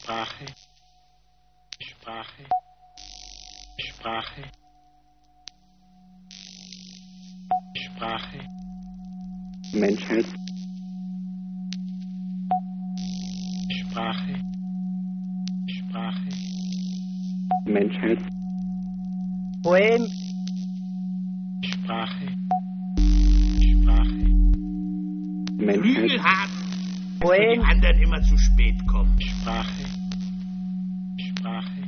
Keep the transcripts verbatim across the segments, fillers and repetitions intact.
Sprache, Sprache, Sprache, Sprache, Menschheit, Sprache, Sprache, Menschheit, Poem, Sprache, Sprache, Menschheit, Flügel haben, wenn Poem, die anderen immer zu spät kommen. Sprache, Sprache,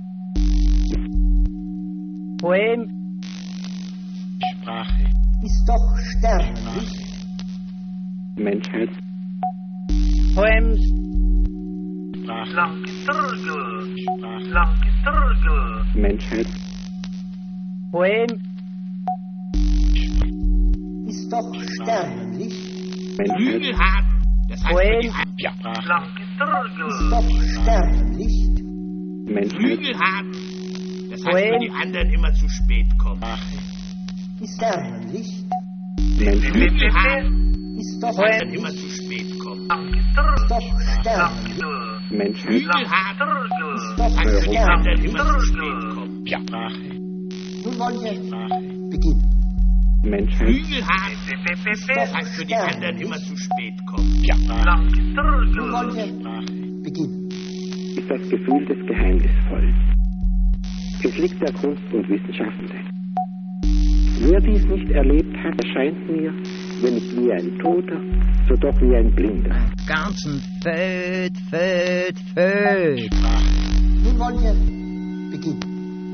Poem Sprache, ist doch Sternenlicht. Menschheit, Poems, Sprache, Langgeturgel, Sprache, Langgeturgel. Menschheit, Poem ist doch Sternenlicht. Menschheit, Flügel haben, das heißt für die Poem, anderen. ja, Sprache, Ist Langgeturgel. doch Sternenlicht. Menschheit, Flügel haben, das heißt für Poem. die anderen immer zu spät kommen. Sprache, Ist Sternenlicht. Menschheit, Flügel haben, Ist das doch heißt dann Poem. immer zu spät kommen. Ist doch Sternenlicht. Menschheit, Flügel haben, Ist das doch heißt für die anderen Sternenlicht. immer zu spät kommen. ja, Sprache, Nun wollen wir Sprache, beginnen. Menschheit, Flügel haben, das heißt für die anderen immer zu spät kommen. ja, Sprache, Nun wollen wir Sprache, beginnen. ist das Gefühl des Geheimnisvollen. Es liegt der Kunst und Wissenschaftende. Wer dies nicht erlebt hat, erscheint mir, wenn nicht wie ein Toter, so doch wie ein Blinder. Ganzen Föd, Föd, Föd. Nun wollen wir beginnen.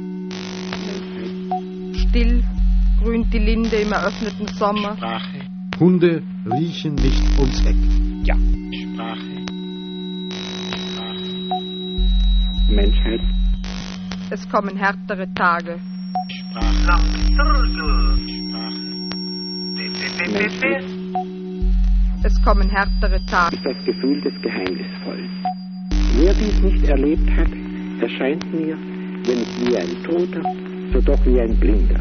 Still grünt die Linde im eröffneten Sommer. Sprache, Hunde riechen nicht ums Eck. ja, Sprache, Sprache, Menschheit, Es kommen härtere Tage. Sprache, Sprache, Menschheit, Es kommen härtere Tage. ist das Gefühl des Geheimnisvollen. Wer dies nicht erlebt hat, erscheint mir, wenn nicht wie ein Toter, so doch wie ein Blinder.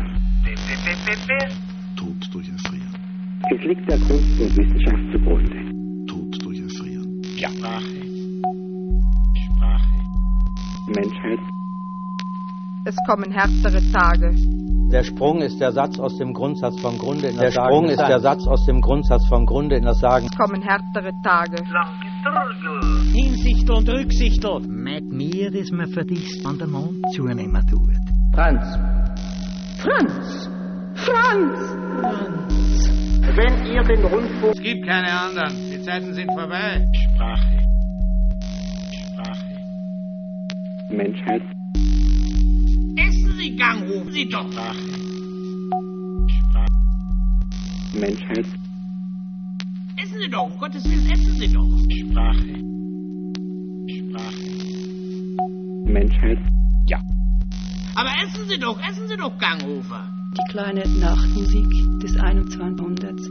Tod durch Erfrieren. Es liegt der Kunst und Wissenschaft zugrunde. Tod durch Erfrieren. ja, Sprache, Sprache, Menschheit, Es kommen härtere Tage. Der Sprung ist der Satz aus dem Grundsatz vom Grunde in das Sagen. Der Sprung ist der Satz aus dem Grundsatz vom Grunde in das Sagen. Es kommen härtere Tage. Hinsicht und Rücksicht. Mit mir ist mir für dich an der Mond zunehmen tut. Franz. Franz! Franz! Wenn ihr den Rundfunk Es gibt keine anderen. Die Zeiten sind vorbei. Sprache, Sprache, Menschheit, Essen Sie, Gang, rufen Sie doch. Sprache, Sprache, Menschheit, Essen Sie doch, um Gottes Willen, essen Sie doch. Sprache, Sprache, Menschheit, ja, Aber essen Sie doch, essen Sie doch, Ganghofer. Die kleine Nachtmusik des einundzwanzigsten Jahrhunderts.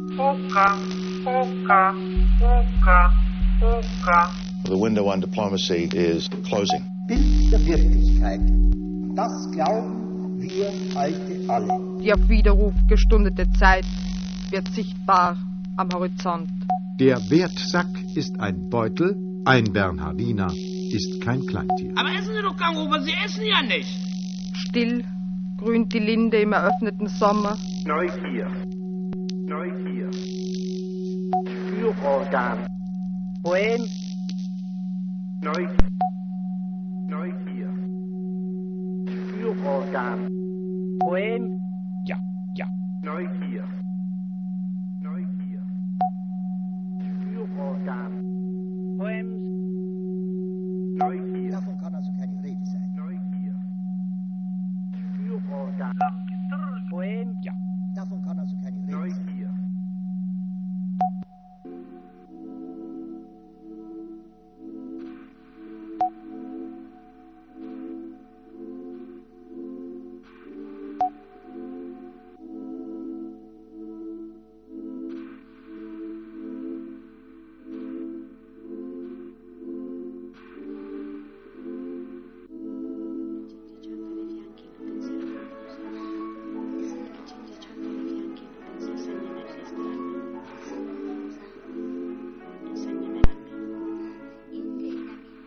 The window on diplomacy is closing. Bild der Wirklichkeit. Das glauben wir heute alle. Die auf Widerruf gestundete Zeit wird sichtbar am Horizont. Der Wertsack ist ein Beutel, ein Bernhardiner ist kein Kleintier. Aber essen Sie doch, Ganghofer, Sie essen ja nicht. Still grünt die Linde im eröffneten Sommer. Neugier, Neugier, Führorgan, Poem Neugier, Neugier, Führorgan, Poem ja, ja, Neugier, Neugier, Führorgan, Poems. Neugier, Davon kann also keine Rede sein. Neugier, Führorgan, Poem. ja, Davon kann also keine Rede sein. Neugier.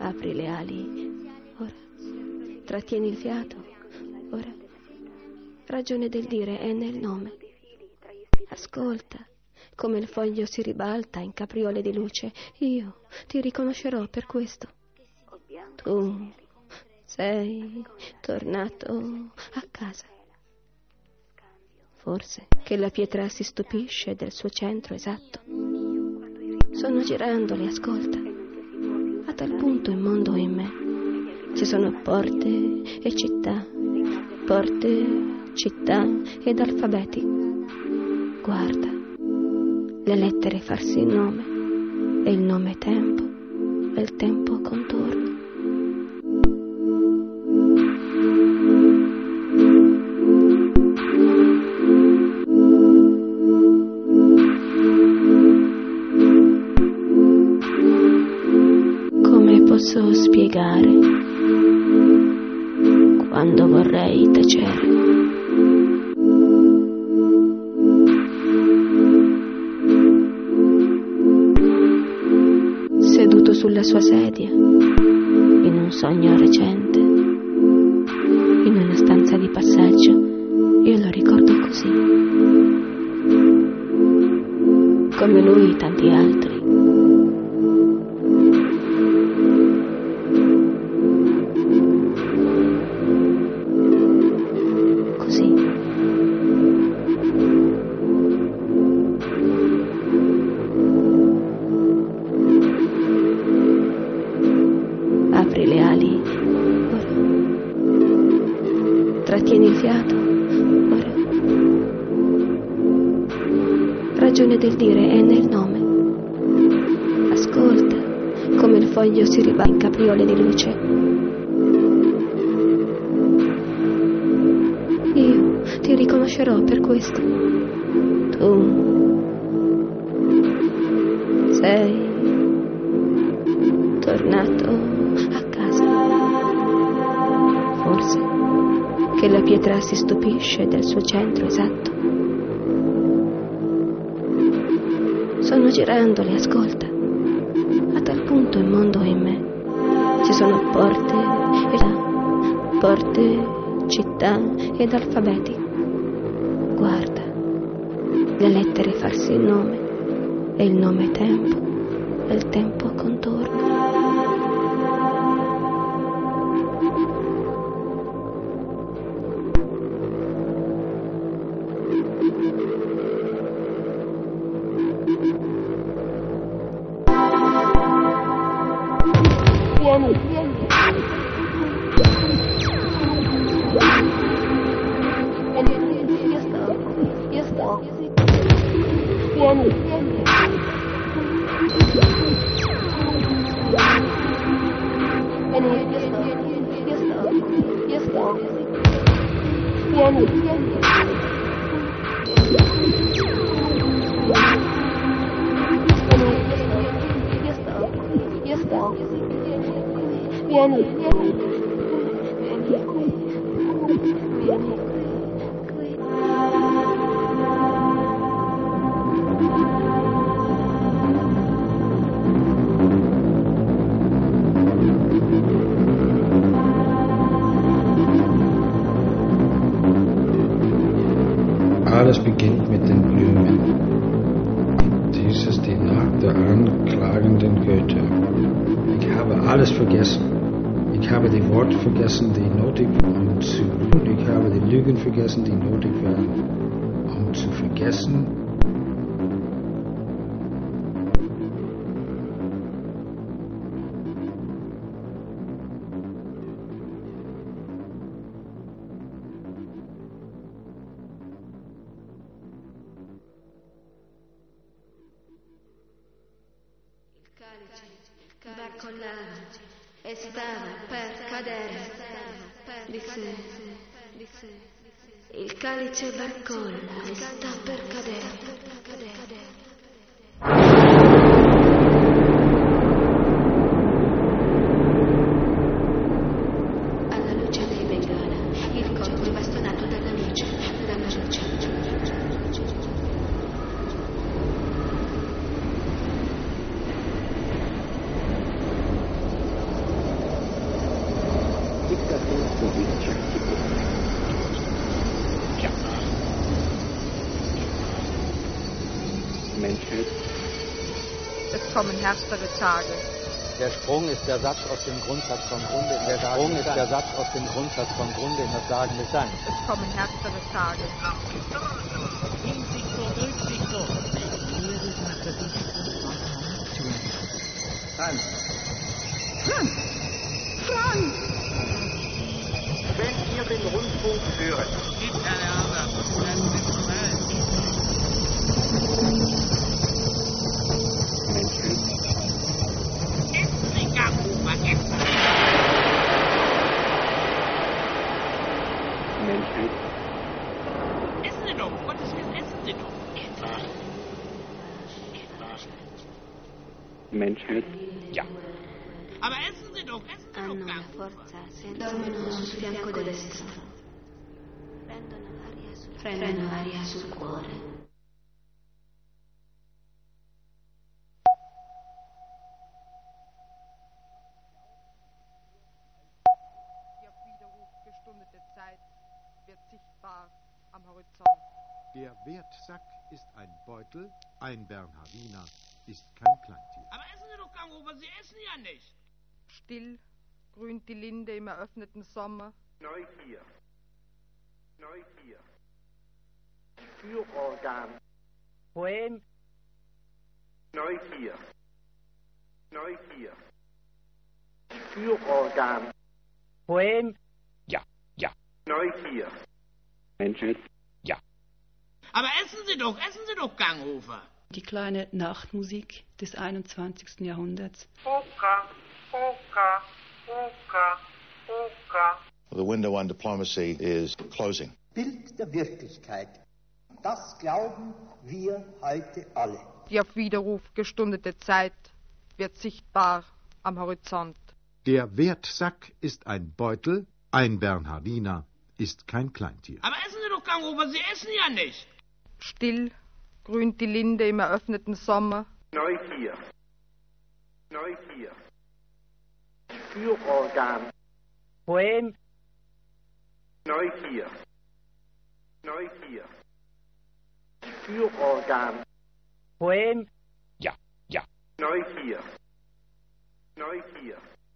Apri le ali, ora. Trattieni il fiato, ora. Ragione del dire è nel nome. Ascolta, come il foglio si ribalta in capriole di luce, io ti riconoscerò per questo. Tu sei tornato a casa. Forse che la pietra si stupisce del suo centro esatto. Sono girandoli, ascolta. A tal punto il mondo in me. Ci sono porte e città, porte, città ed alfabeti. Guarda, le lettere farsi il nome, e il nome tempo, e il tempo contorno. Come posso spiegare quando vorrei tacere? Seduto sulla sua sedia, in un sogno recente, in una stanza di passaggio, io lo ricordo così. Come lui tanti altri. Trattieni il fiato, ora. Ragione del dire è nel nome. Ascolta, come il foglio si ribalta in capriole di luce. Io ti riconoscerò per questo. Tu sei tornato a casa. Forse che la pietra si stupisce del suo centro esatto. Sono girandoli, ascolta. A tal punto il mondo è in me. Ci sono porte e porte, città ed alfabeti. Guarda, le lettere farsi il nome, e il nome tempo, e il tempo contorno. Vieni, vieni. Vieni, io sto, io sto. Vieni, vieni. Vieni, io sto, io sto, io sto. Vieni, vieni. Io sto, io sto. Vieni, vieni, vieni qui, vieni qui. Alles beginnt mit den Blumen. Dies ist die Nacht der anklagenden Goethe. Ich habe alles vergessen. Ich habe die Worte vergessen, die nötig waren, um zu lügen. Ich habe die Lügen vergessen, die nötig waren, um zu vergessen. Barcollava e stava per cadere, disse, il calice barcolla e sta per cadere. Alla luce dei bengala, il corpo bastonato dalla luce, dalla luce. und Wissenschaft zu beurteilen. Ja. Menschheit. Es kommen härtere Tage. Der Sprung ist der Satz aus dem Grundsatz vom Grunde. Der Sprung ist der Satz aus dem Grundsatz vom Grunde in das Sagen des Seins. Es kommen härtere Tage. Franz! Franz! Franz! Wenn ihr den Rundfunk höret, gibt eine Arbeit. Menschheit. Essen Sie doch, um Gottes Willen, essen Sie doch. Sprache. Sprache. Menschheit. Ja. Aber essen Sie doch, essen Sie doch gar nicht. Dormono sul fianco destro. Prendono aria sul cuore. Wird sichtbar am Horizont. Der Wertsack ist ein Beutel, ein Bernhardiner ist kein Kleintier. Aber essen Sie doch, Ganghofer, Sie essen ja nicht. Still grünt die Linde im eröffneten Sommer. Neugier. Neugier. Führorgan. Poem. Neugier. Neugier. Führorgan. Poem. Ja, ja. Neugier. Menschheit. Ja. Aber essen Sie doch, essen Sie doch, Ganghofer. Die kleine Nachtmusik des einundzwanzigsten Jahrhunderts. Oka, Oka, Oka, Oka. The window on diplomacy is closing. Bild der Wirklichkeit. Das glauben wir heute alle. Die auf Widerruf gestundete Zeit wird sichtbar am Horizont. Der Wertsack ist ein Beutel, ein Bernhardiner ist kein Kleintier. Aber essen Sie doch, Ganghofer, Sie essen ja nicht. Still grünt die Linde im eröffneten Sommer. Neugier. Neugier. Führorgan. Poem. Neugier. Neugier. Führorgan. Poem. Ja, ja. Neugier. Neugier.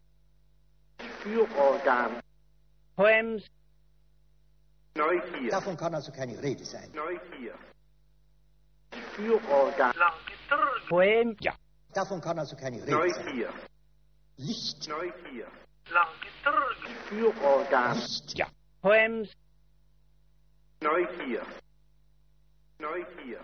Führorgan. Poems. Neugier. Davon kann also keine Rede sein. Neugier. Führorgan. Poem. Ja. Davon kann also keine Rede Neugier. sein. Licht. Neugier. Führorgan. Licht. Ja. Poems. Neugier. Neugier.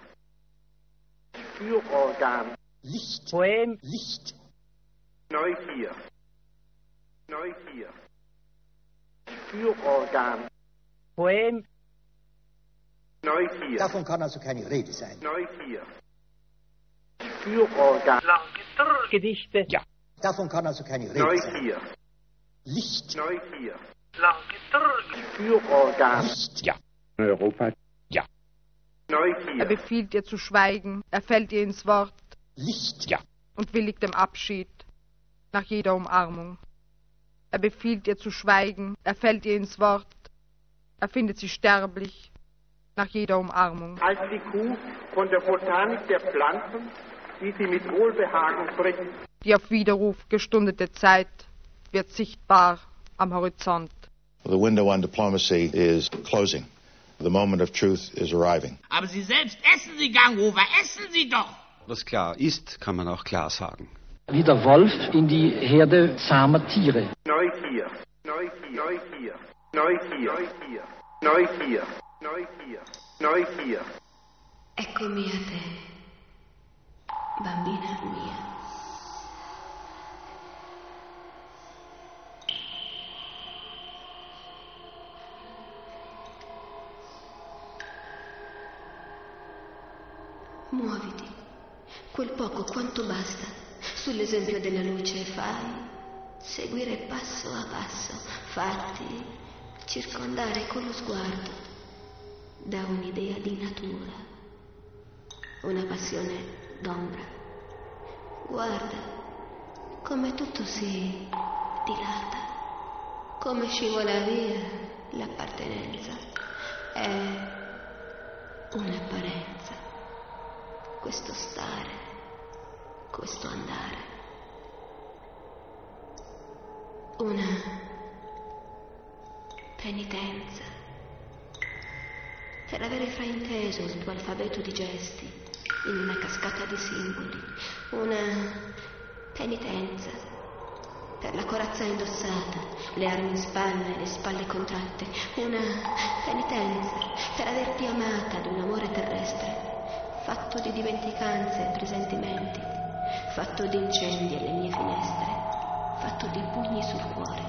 Führorgan. Licht. Poem. Licht. Neugier. Neugier. Führorgan. Poem. Neugier. Davon kann also keine Rede sein. Neugier. Führorgan. Gedichte. Ja. Davon kann also keine Rede sein. Neugier. Licht. Neugier. Führorgan. Licht. Ja. Europa. Ja. Er Neugier. befiehlt ihr zu schweigen, er fällt ihr ins Wort Licht. Ja. und willigt dem Abschied nach jeder Umarmung. Er befiehlt ihr zu schweigen, er fällt ihr ins Wort, er findet sie sterblich nach jeder Umarmung. Als die Kuh von der Botanik der Pflanzen, die sie mit Wohlbehagen frisst, Die auf Widerruf gestundete Zeit wird sichtbar am Horizont. The window on diplomacy is closing. The moment of truth is arriving. Aber Sie selbst essen Sie, Ganghofer, essen Sie doch. Was klar ist, kann man auch klar sagen. Wie der Wolf in die Herde zahmer Tiere. Neugier. Neugier. Neugier. Neugier. Neugier. Neugier. Neugier. Eccomi a te, bambina mia. Muoviti, quel poco quanto basta, sull'esempio della luce fai, seguire passo a passo, fatti, circondare con lo sguardo, da un'idea di natura, una passione d'ombra. Guarda come tutto si dilata, come scivola via l'appartenenza. È un'apparenza, questo stare, questo andare. Una penitenza per avere frainteso il tuo alfabeto di gesti in una cascata di simboli. Una penitenza per la corazza indossata, le armi in spalla e le spalle contratte. Una penitenza per averti amata ad un amore terrestre, fatto di dimenticanze e presentimenti, fatto di incendi alle mie finestre, fatto di pugni sul cuore.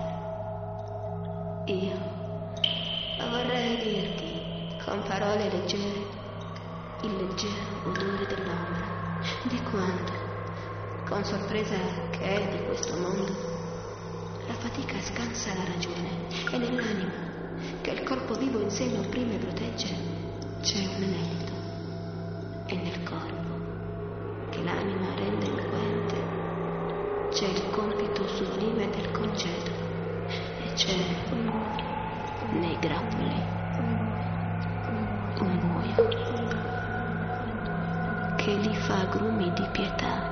Io vorrei dirti con parole leggere il leggero odore dell'ombra, di quanto, con sorpresa che è di questo mondo, la fatica scansa la ragione e nell'anima, che il corpo vivo in sé non opprime e protegge, c'è un anelito, e nel corpo, che l'anima rende eloquente, c'è il compito sublime del concedo, e c'è nei grappoli un buio che li fa agrumi di pietà.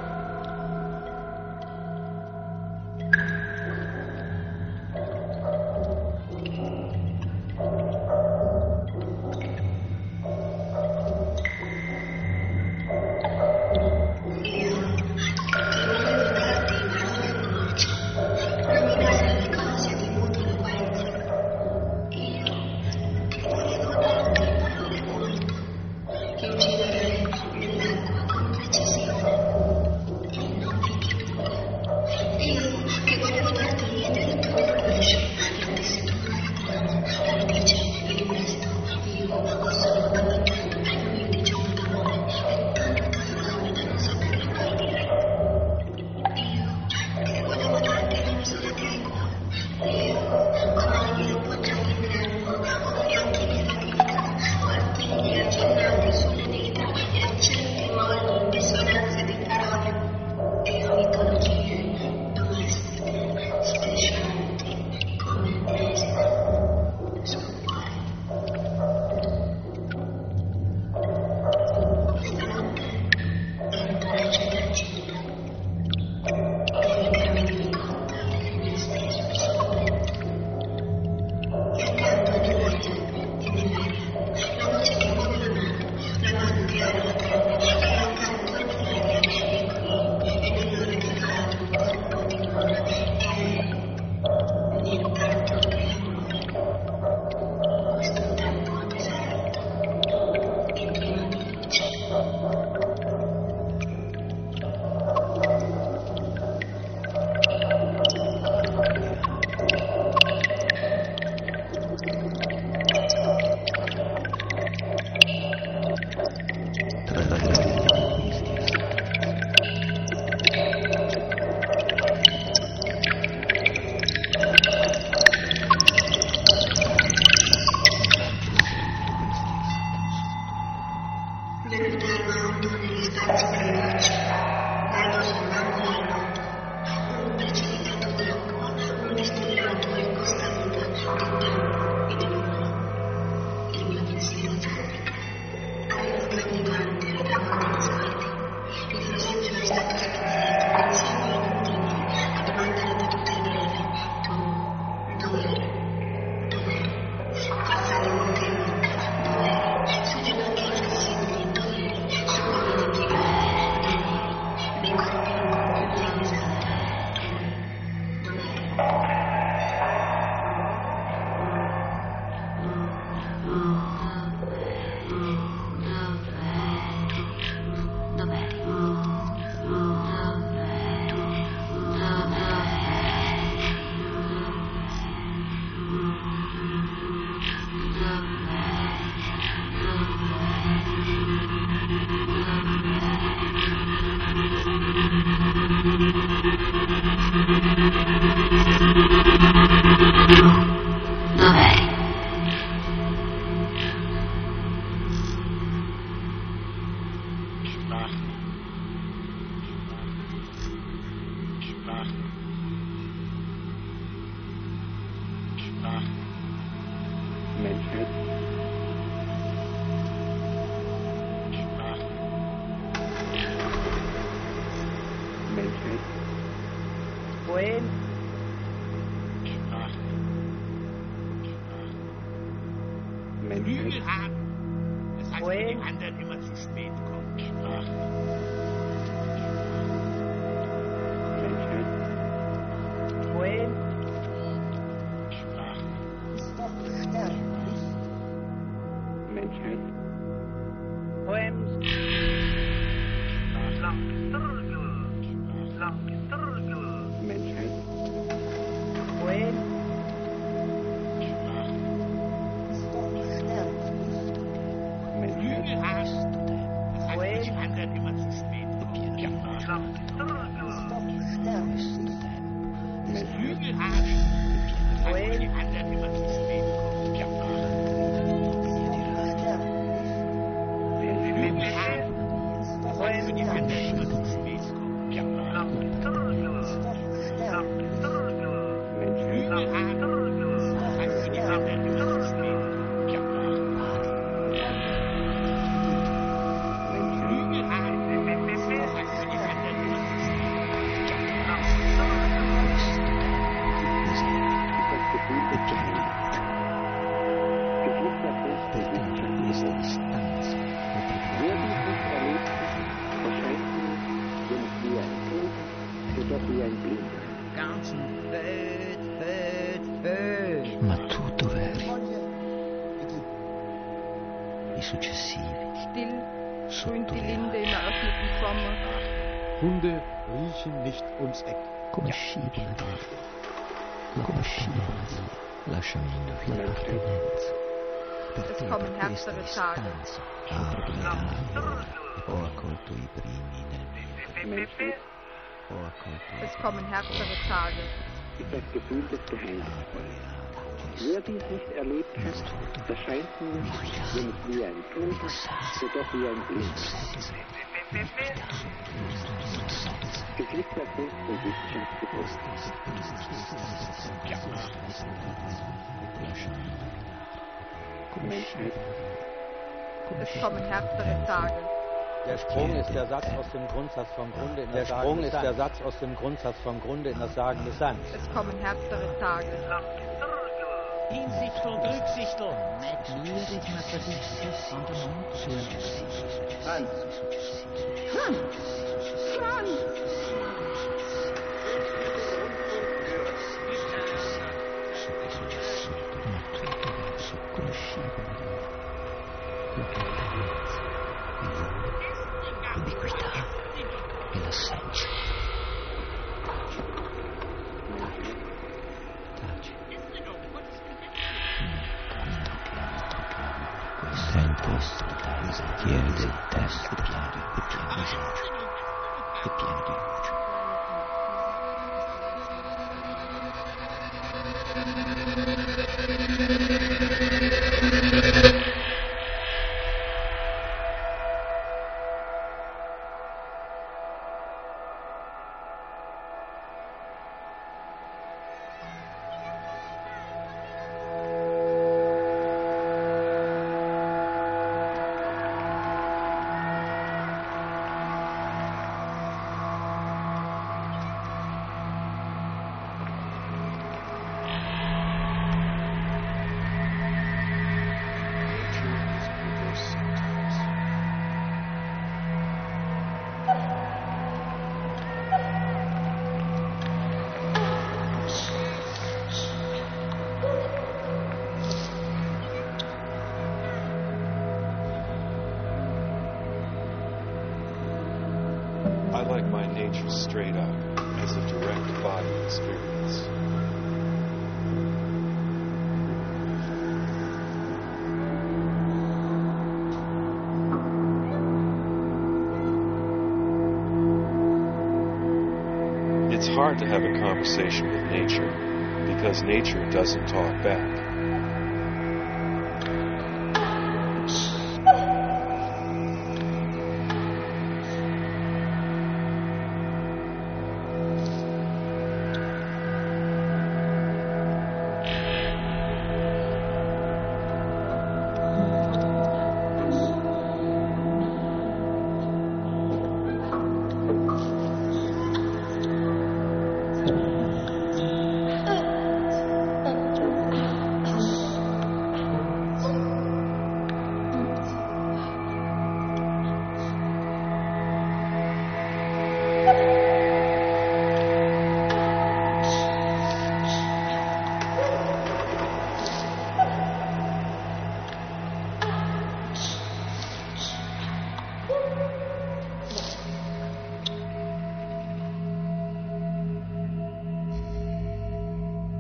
Poem. Flügel haben. Das heißt, wenn die anderen immer zu spät kommen. Poem. Ist doch sterblich. Menschheit. Poems. Lang Turgel. Lang Turgel. Menschheit. Poem. Flügel hast. Das heißt, wenn die anderen immer zu spät kommen. Flügel haben. Das heißt, wenn die anderen immer zu spät kommen. Flügel haben. Das heißt, wenn die anderen immer zu spät kommen. Flügel haben. Das heißt, wenn die anderen immer zu spät kommen. Ganzen Böd, Böd, Böd. Ma tutto vero. I successivi. Still grünt die Linde im eröffneten Sommer. Hunde riechen nicht ums Eck. Come scivola via. Come scivola via. Lasciami indovina l'appartenenza. Es kommen härtere Tage. Ho accolto i primi nel mio. Es kommen härtere Tage. Ist das Gefühl des Geheimnisses. Wer dies nicht erlebt hat, erscheint mir, wenn nicht wie ein Toter, so doch wie ein Blinder. Es liegt der Kunst und Wissenschaft gefunden. Menschheit. Es kommen härtere Tage. Der Sprung ist der Satz aus dem Grundsatz vom Grunde in das Sagen des Sans. Der Sprung ist der Satz aus dem Grundsatz vom Grunde in das Sagen des Sans. Es kommen härtere Tage. Hinsicht und Rücksichtung. Mit mir ist man für dich an der Mund zu. Franz. Franz! Franz! Ubiquità e l'assenza. Taci. Sento questo pieno di testa, pieno di pieno di luce. E pieno di luce. I like my nature straight up, as a direct body experience. It's hard to have a conversation with nature, because nature doesn't talk back.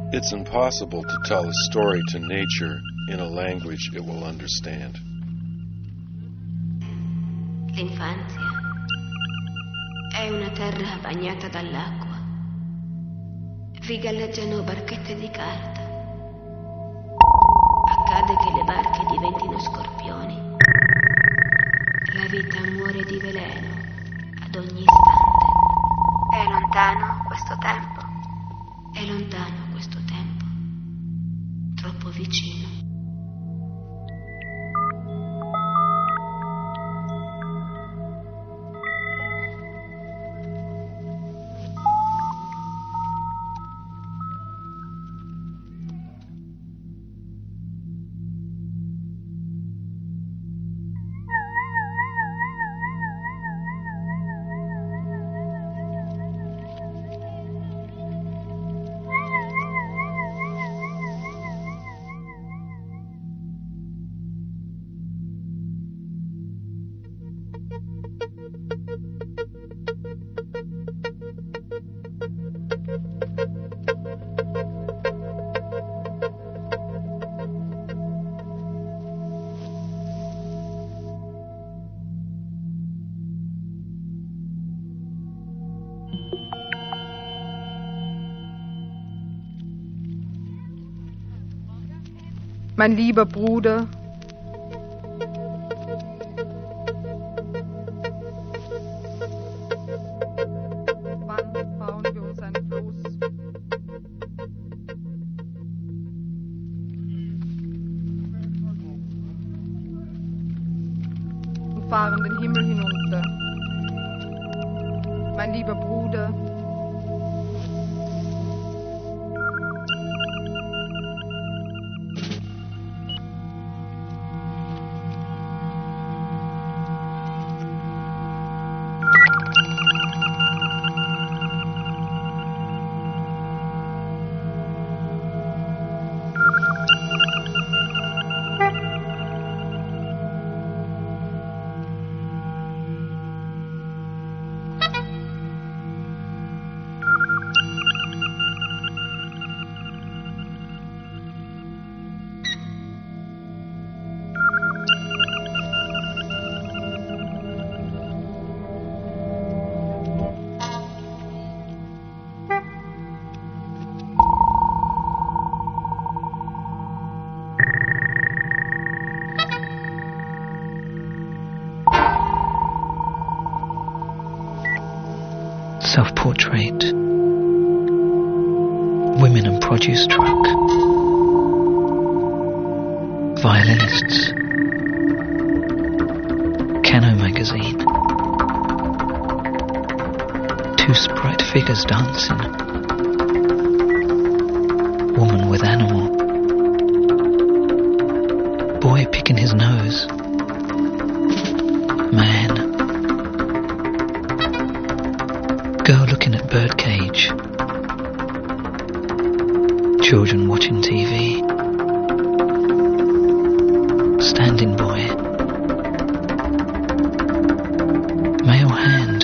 It's impossible to tell a story to nature in a language it will understand. L'infanzia è una terra bagnata dall'acqua. Vi galleggiano barchette di carta. Accade che le barche diventino scorpioni. La vita muore di veleno ad ogni istante. È lontano questo tempo. È lontano questo tempo. Troppo vicino. Mein lieber Bruder, wann bauen wir uns ein Floß? Und fahren den Himmel hinunter. Mein lieber Bruder, Self-portrait. Women and produce truck. Violinists. Cano magazine. Two sprite figures dancing. Woman with animal. Boy picking his nose. Man. Girl looking at birdcage. Children watching T V. Standing boy. Male hand.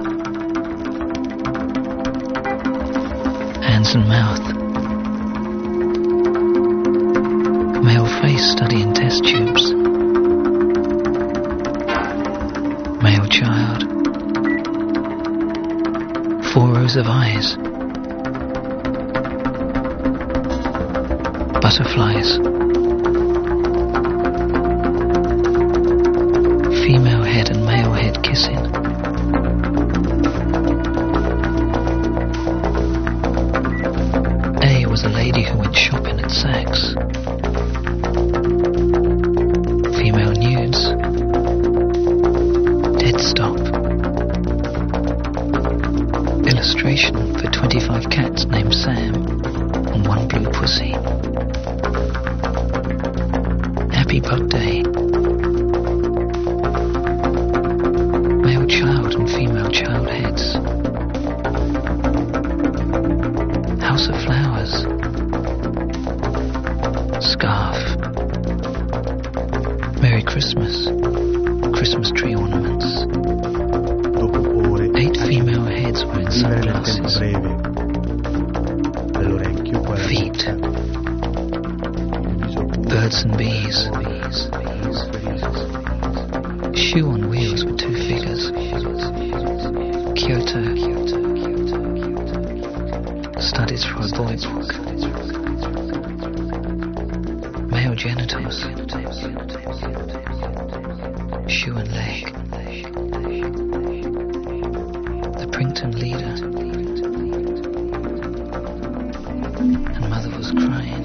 Hands and mouth. Male face studying test tubes. Male child. Four rows of eyes. Butterflies. Female head and male head kissing. A was a lady who went shopping at Saks. Female nudes. Dead stop. Illustration for twenty-five cats named Sam and one blue pussy. Happy Bug Day. Male child and female child heads. House of flowers. Scarf. Merry Christmas. Christmas tree ornaments. Eight female heads were in sunglasses. feet. Birds and bees. Shoe on wheels with two figures. Kyoto. Studies for a boy book. Male genitals. Shoe and leg. The Princeton leader. And mother was crying.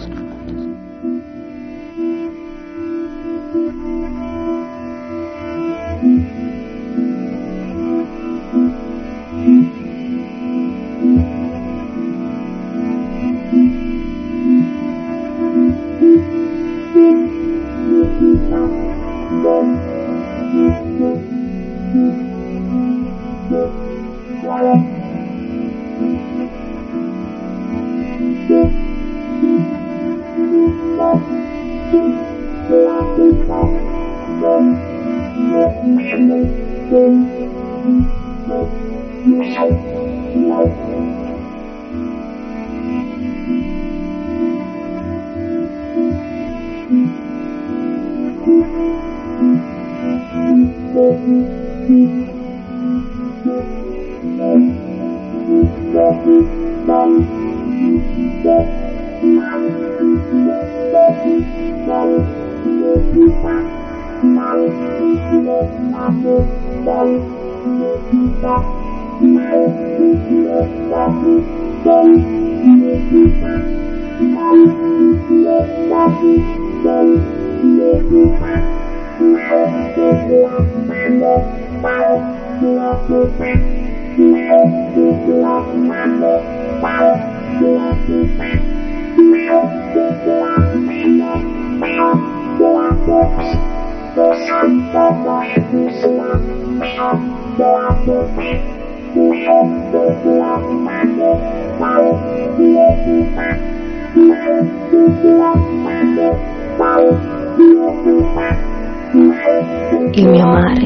Il mio mare.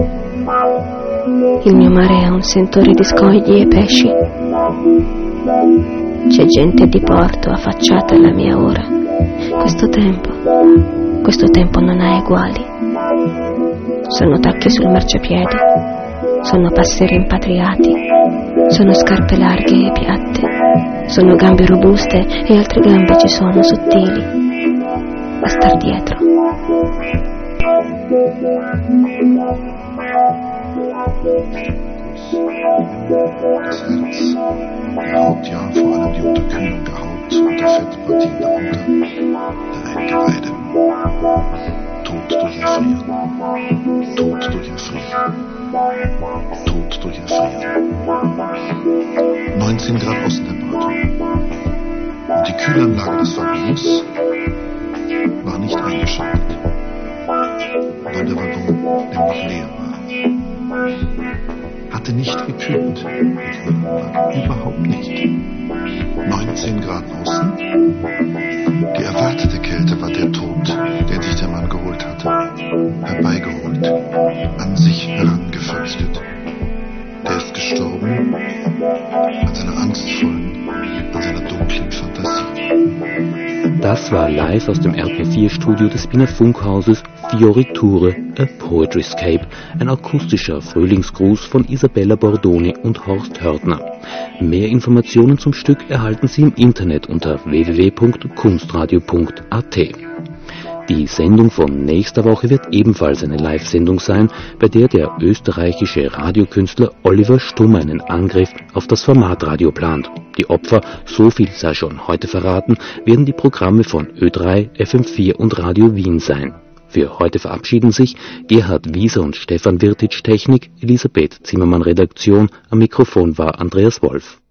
Il mio mare è un sentore di scogli e pesci. C'è gente di porto affacciata alla mia ora. Questo tempo, questo tempo non ha eguali. Sono tacchi sul marciapiede, sono passeri impatriati, sono scarpe larghe e piatte, sono gambe robuste e altre gambe ci sono sottili. A star dietro. Das Herz, die Haut, ja, vor allem die Unterkühlung der Haut und der Fettpartien darunter, der Eingeweide. Tod durch Erfrieren, Tod durch Erfrieren, Tod durch Erfrieren. neunzehn Grad Außentemperatur. Und die Kühlanlage des Waggons war nicht eingeschaltet, weil der Waggon nämlich leer war. Hatte nicht gekühlt, die Kühlanlage, überhaupt nicht. neunzehn Grad außen. Die erwartete Kälte war der Tod, den sich der Mann geholt hatte. Herbeigeholt, an sich herangefürchtet. Der ist gestorben an seiner angstvollen, an seiner dunklen Fantasie. Das war live aus dem R P vier Studio des Wiener Funkhauses Fioriture, a Poetryscape, ein akustischer Frühlingsgruß von Isabella Bordoni und Horst Hörtner. Mehr Informationen zum Stück erhalten Sie im Internet unter w w w punkt kunstradio punkt a t. Die Sendung von nächster Woche wird ebenfalls eine Live-Sendung sein, bei der der österreichische Radiokünstler Oliver Stumm einen Angriff auf das Formatradio plant. Die Opfer, so viel sei schon heute verraten, werden die Programme von Ö drei, F M vier und Radio Wien sein. Für heute verabschieden sich Gerhard Wieser und Stefan Wirtitsch Technik, Elisabeth Zimmermann Redaktion, am Mikrofon war Andreas Wolf.